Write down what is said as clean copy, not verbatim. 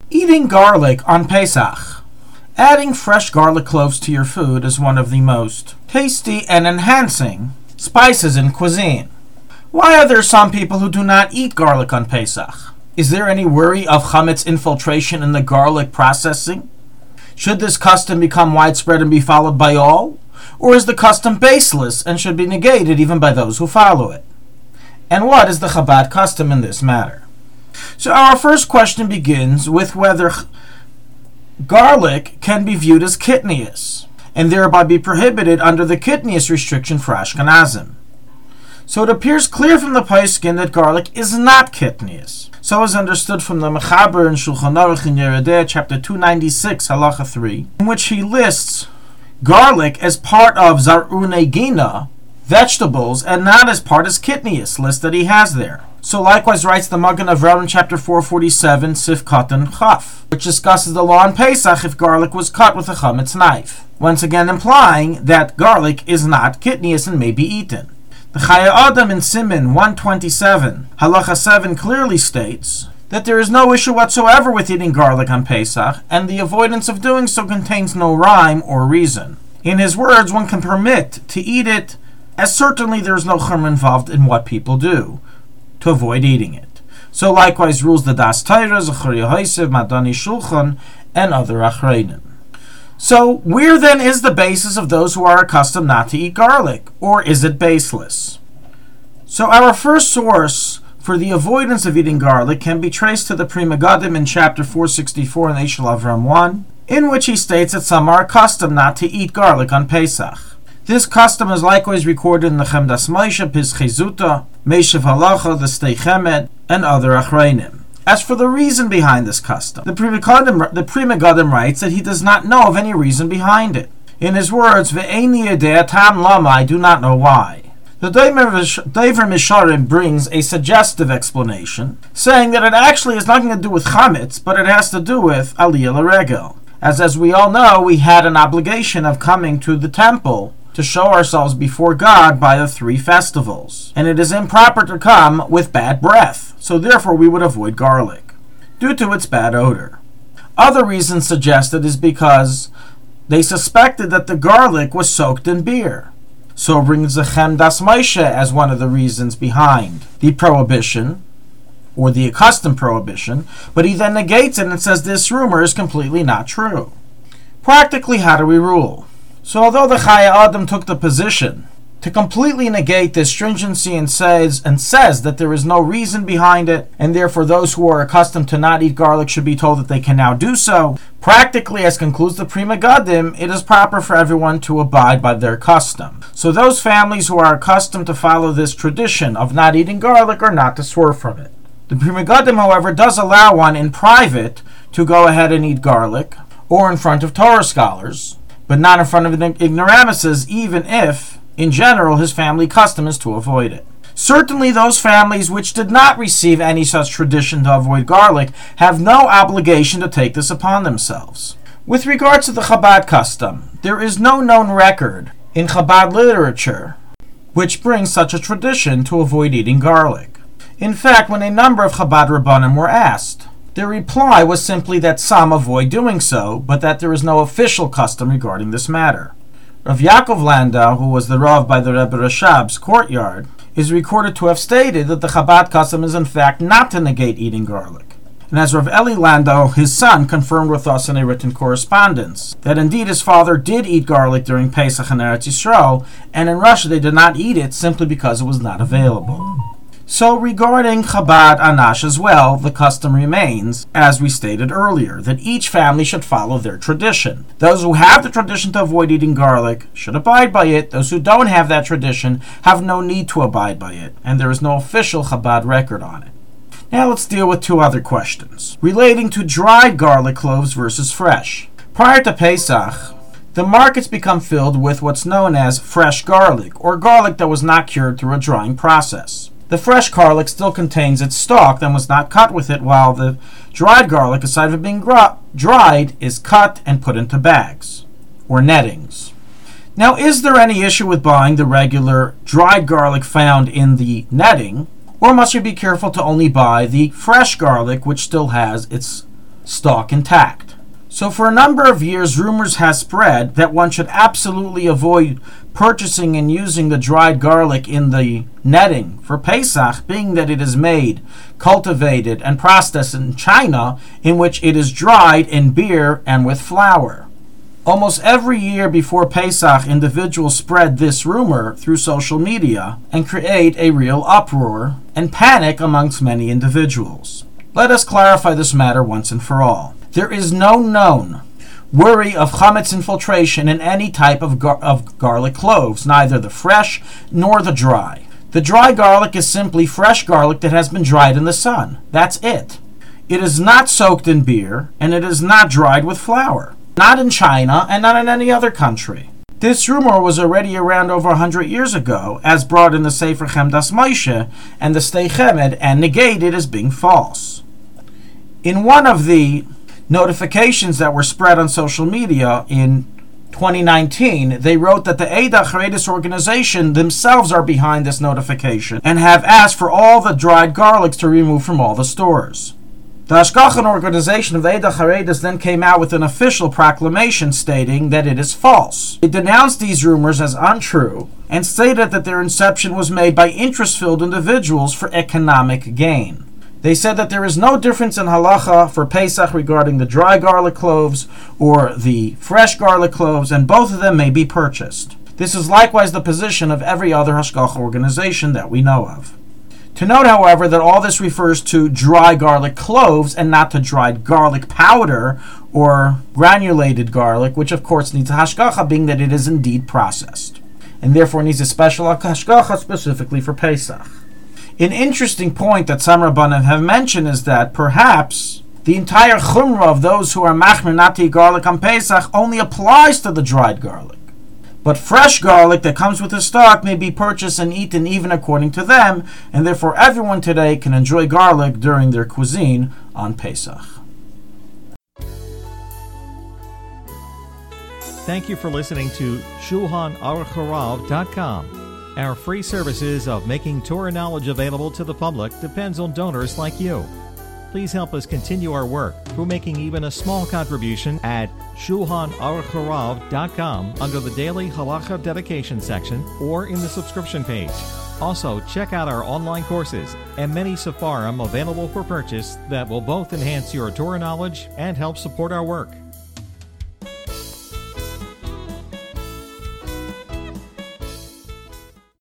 Eating garlic on Pesach. Adding fresh garlic cloves to your food is one of the most tasty and enhancing spices in cuisine. Why are there some people who do not eat garlic on Pesach? Is there any worry of chametz infiltration in the garlic processing? Should this custom become widespread and be followed by all? Or is the custom baseless and should be negated even by those who follow it? And what is the Chabad custom in this matter? So our first question begins with whether garlic can be viewed as kitnius, and thereby be prohibited under the kitnius restriction for Ashkenazim. So it appears clear from the Paiskin that garlic is not kitnius. So is understood from the Mechaber in Shulchan Aruch in Yoreh De'ah, chapter 296, halacha 3, in which he lists garlic as part of zar'unei gina, vegetables, and not as part as kitnius, list that he has there. So likewise writes the Magen Avraham in chapter 447, Sif Katan Chaf, which discusses the law on Pesach if garlic was cut with a chametz knife, once again implying that garlic is not kitnius and may be eaten. The Chayei Adam in Siman 127, halacha 7 clearly states that there is no issue whatsoever with eating garlic on Pesach, and the avoidance of doing so contains no rhyme or reason. In his words, one can permit to eat it, as certainly there is no chumrah involved in what people do to avoid eating it. So likewise rules the Das Torah, Zechariah Hosef, Madani Shulchan, and other achreinim. So where then is the basis of those who are accustomed not to eat garlic, or is it baseless? So our first source for the avoidance of eating garlic can be traced to the Pri Megadim in chapter 464 in Eshel Avram 1, in which he states that some are accustomed not to eat garlic on Pesach. This custom is likewise recorded in the Chemdas Moshe, Pischei Zuta, Meshav Halacha, the Stei Chemed, and other achreinim. As for the reason behind this custom, the Pri Megadim writes that he does not know of any reason behind it. In his words, Ve'eni yedea tam lama, I do not know why. The Dover Misharim brings a suggestive explanation, saying that it actually has nothing to do with chametz, but it has to do with aliyah l'regel. As we all know, we had an obligation of coming to the temple to show ourselves before God by the 3 festivals. And it is improper to come with bad breath, so therefore we would avoid garlic, due to its bad odor. Other reasons suggested is because they suspected that the garlic was soaked in beer. So brings the Chemdas Moshe as one of the reasons behind the prohibition, or the accustomed prohibition, but he then negates it and says this rumor is completely not true. Practically, how do we rule? So although the Chayei Adam took the position to completely negate this stringency and says that there is no reason behind it, and therefore those who are accustomed to not eat garlic should be told that they can now do so, practically, as concludes the Pri Megadim, it is proper for everyone to abide by their custom. So those families who are accustomed to follow this tradition of not eating garlic are not to swerve from it. The Pri Megadim, however, does allow one in private to go ahead and eat garlic, or in front of Torah scholars, but not in front of ignoramuses, even if, in general, his family custom is to avoid it. Certainly those families which did not receive any such tradition to avoid garlic have no obligation to take this upon themselves. With regard to the Chabad custom, there is no known record in Chabad literature which brings such a tradition to avoid eating garlic. In fact, when a number of Chabad Rabbanim were asked, their reply was simply that some avoid doing so, but that there is no official custom regarding this matter. Rav Yaakov Landau, who was the Rav by the Rebbe Rashab's courtyard, is recorded to have stated that the Chabad custom is in fact not to negate eating garlic. And as Rav Eli Landau, his son, confirmed with us in a written correspondence, that indeed his father did eat garlic during Pesach in Eretz Yisrael, and in Russia they did not eat it simply because it was not available. So regarding Chabad Anash as well, the custom remains, as we stated earlier, that each family should follow their tradition. Those who have the tradition to avoid eating garlic should abide by it. Those who don't have that tradition have no need to abide by it, and there is no official Chabad record on it. Now let's deal with 2 other questions, relating to dried garlic cloves versus fresh. Prior to Pesach, the markets become filled with what's known as fresh garlic, or garlic that was not cured through a drying process. The fresh garlic still contains its stalk and was not cut with it, while the dried garlic, aside from being dried, is cut and put into bags, or nettings. Now, is there any issue with buying the regular dried garlic found in the netting, or must you be careful to only buy the fresh garlic which still has its stalk intact. So for a number of years, rumors have spread that one should absolutely avoid purchasing and using the dried garlic in the netting for Pesach, being that it is made, cultivated, and processed in China, in which it is dried in beer and with flour. Almost every year before Pesach, individuals spread this rumor through social media and create a real uproar and panic amongst many individuals. Let us clarify this matter once and for all. There is no known worry of chametz infiltration in any type of garlic cloves, neither the fresh nor the dry. The dry garlic is simply fresh garlic that has been dried in the sun. That's it. It is not soaked in beer, and it is not dried with flour. Not in China, and not in any other country. This rumor was already around over 100 years ago, as brought in the Sefer Chemdas Moshe and the Stei Chemed, and negated as being false. In one of the notifications that were spread on social media in 2019, they wrote that the Eidah Chareidis organization themselves are behind this notification and have asked for all the dried garlics to remove from all the stores. The Hashgachan organization of the Eidah Chareidis then came out with an official proclamation stating that it is false. It denounced these rumors as untrue and stated that their inception was made by interest-filled individuals for economic gain. They said that there is no difference in halacha for Pesach regarding the dry garlic cloves or the fresh garlic cloves, and both of them may be purchased. This is likewise the position of every other Hashgacha organization that we know of. To note, however, that all this refers to dry garlic cloves and not to dried garlic powder or granulated garlic, which of course needs a hashgacha, being that it is indeed processed, and therefore needs a special hashgacha specifically for Pesach. An interesting point that some Rabbanim have mentioned is that perhaps the entire chumrah of those who are machmir not to eat garlic on Pesach only applies to the dried garlic. But fresh garlic that comes with the stock may be purchased and eaten even according to them, and therefore everyone today can enjoy garlic during their cuisine on Pesach. Thank you for listening to ShulchanAruchHarav.com. Our free services of making Torah knowledge available to the public depends on donors like you. Please help us continue our work through making even a small contribution at ShulchanAruchHarav.com under the Daily Halacha Dedication section or in the subscription page. Also, check out our online courses and many sefarim available for purchase that will both enhance your Torah knowledge and help support our work.